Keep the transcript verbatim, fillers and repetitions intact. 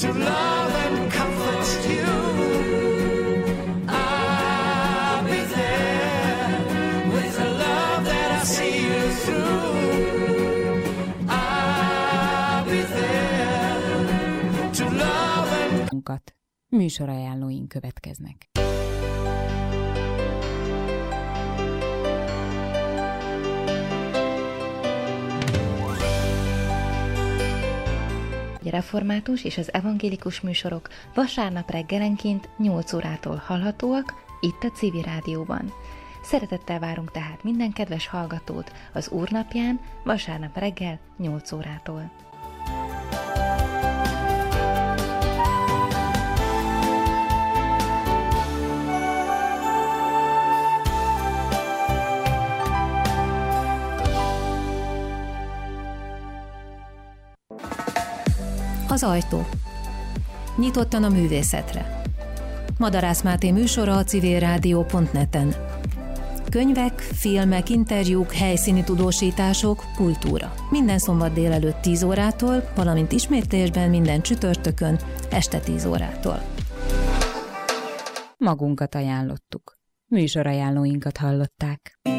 to love and comfort you. I'll be there with a love that I see you through. I'll be there to love and... Műsorajánlóink következnek. Református és az evangélikus műsorok vasárnap reggelenként nyolc órától hallhatóak itt a Civil Rádióban. Szeretettel várunk tehát minden kedves hallgatót az Úrnapján vasárnap reggel nyolc órától. Az ajtó. Nyitottan a művészetre. Madarász Máté műsora a civilrádió pont net-en. Könyvek, filmek, interjúk, helyszíni tudósítások, kultúra. Minden szombat délelőtt tíz órától, valamint ismétlésben minden csütörtökön este tíz órától. Magunkat ajánlottuk. Műsorajánlóinkat hallották.